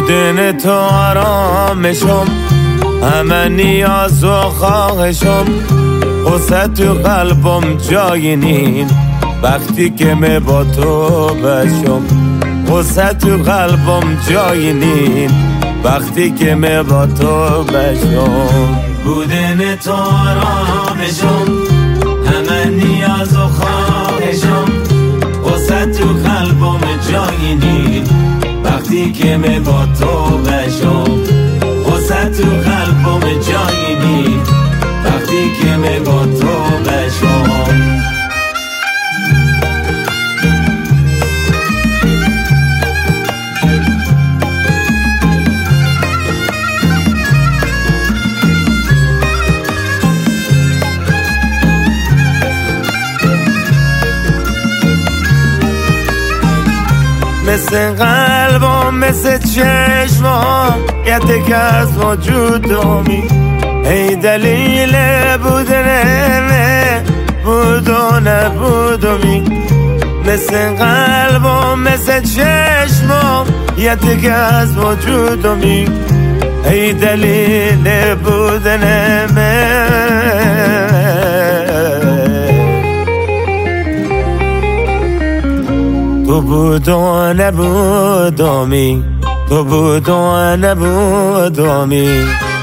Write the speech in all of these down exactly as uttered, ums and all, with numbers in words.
بودن تو آرامشم، همه نیاز و خواهشم، غصه تو قلبم جای نین وقتی که می با تو بشم. غصه تو قلبم جای نین وقتی که می با تو بشم. بودن تو آرامشم، همه نیاز و خواهشم، غصه تو قلبم جای نین وقتی که می با تو بشم. غصه تو قلبم جای نین وقتی که می با تو بشم. مثل قلبم مثل چشمم یه تک از وجودمی، ای دلیل بودنه بود و نبودمی. مثل قلبم مثل چشمم یه تک از وجودمی، ای دلیل بودنه. تو بود و نبودمی، تو بود و نبودمی.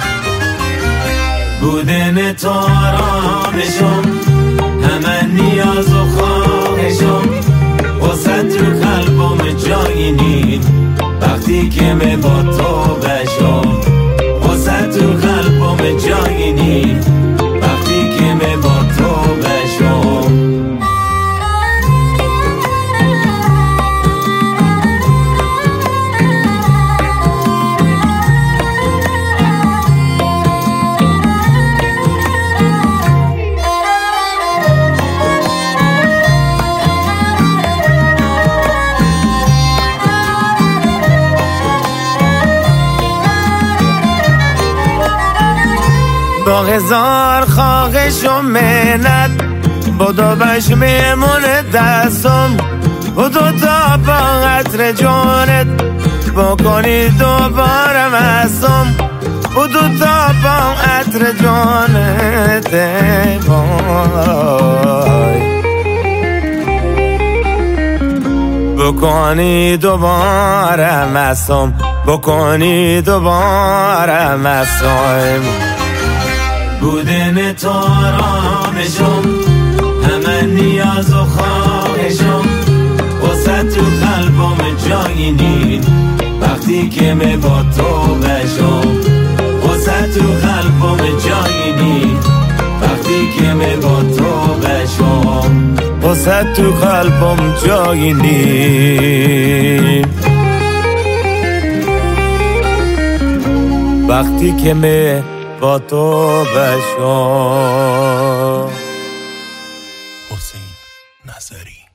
بودن تو آرامشم، همه نیاز و خواهشم، غصه تو قلبم جای نین وقتی که می با تو بشم. غصه تو قلبم جای نین وقتی که می با تو بشم. با هزار خواهش و منت بدو بش میمونه دستم، بدو تا با عطر جانت بکنی دوباره مستم، بدو تا با عطر جانت وای بکنی دوباره مستم، بکنی دوباره مستم. بودن تو آرامشم، همه نیاز و خواهشم، غصه تو قلبم جای نین وقتی که می با تو بشم. غصه تو قلبم جای نین وقتی که می با تو بشم. غصه تو قلبم جای نین وقتی که می با تو بشم. حسین نظری.